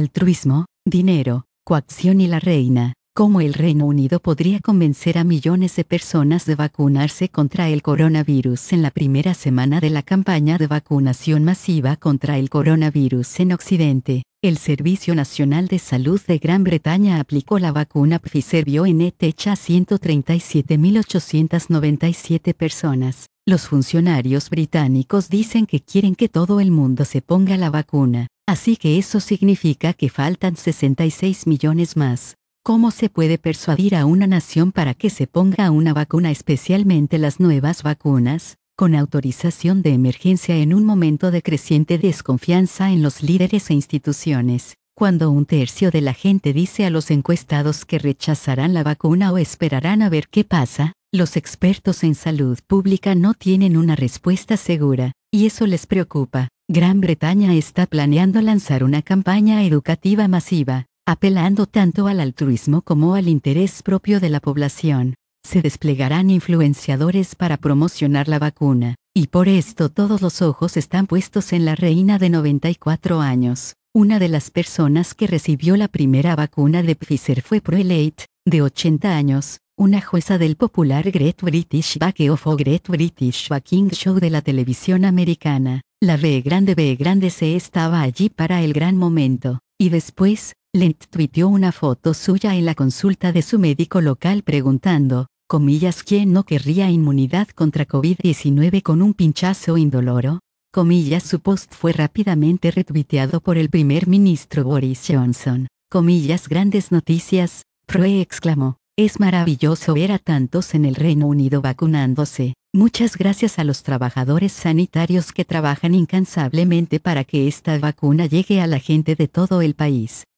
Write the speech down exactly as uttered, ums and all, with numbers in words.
altruismo, dinero, coacción y la reina. ¿Cómo el Reino Unido podría convencer a millones de personas de vacunarse contra el coronavirus en la primera semana de la campaña de vacunación masiva contra el coronavirus en Occidente? El Servicio Nacional de Salud de Gran Bretaña aplicó la vacuna Pfizer-BioNTech a ciento treinta y siete mil ochocientas noventa y siete personas. Los funcionarios británicos dicen que quieren que todo el mundo se ponga la vacuna, así que eso significa que faltan sesenta y seis millones más. ¿Cómo se puede persuadir a una nación para que se ponga una vacuna, especialmente las nuevas vacunas, con autorización de emergencia en un momento de creciente desconfianza en los líderes e instituciones? Cuando un tercio de la gente dice a los encuestados que rechazarán la vacuna o esperarán a ver qué pasa, los expertos en salud pública no tienen una respuesta segura, y eso les preocupa. Gran Bretaña está planeando lanzar una campaña educativa masiva, apelando tanto al altruismo como al interés propio de la población. Se desplegarán influenciadores para promocionar la vacuna, y por esto todos los ojos están puestos en la reina de noventa y cuatro años. Una de las personas que recibió la primera vacuna de Pfizer fue Prelate, de ochenta años, una jueza del popular Great British Bake Off o Great British Baking Show de la televisión americana. La B grande B grande C estaba allí para el gran momento, y después, Lent tuiteó una foto suya en la consulta de su médico local preguntando, comillas, ¿quién no querría inmunidad contra COVID diecinueve con un pinchazo indoloro? Comillas, su post fue rápidamente retuiteado por el primer ministro Boris Johnson. Comillas, grandes noticias, Proe exclamó. Es maravilloso ver a tantos en el Reino Unido vacunándose. Muchas gracias a los trabajadores sanitarios que trabajan incansablemente para que esta vacuna llegue a la gente de todo el país.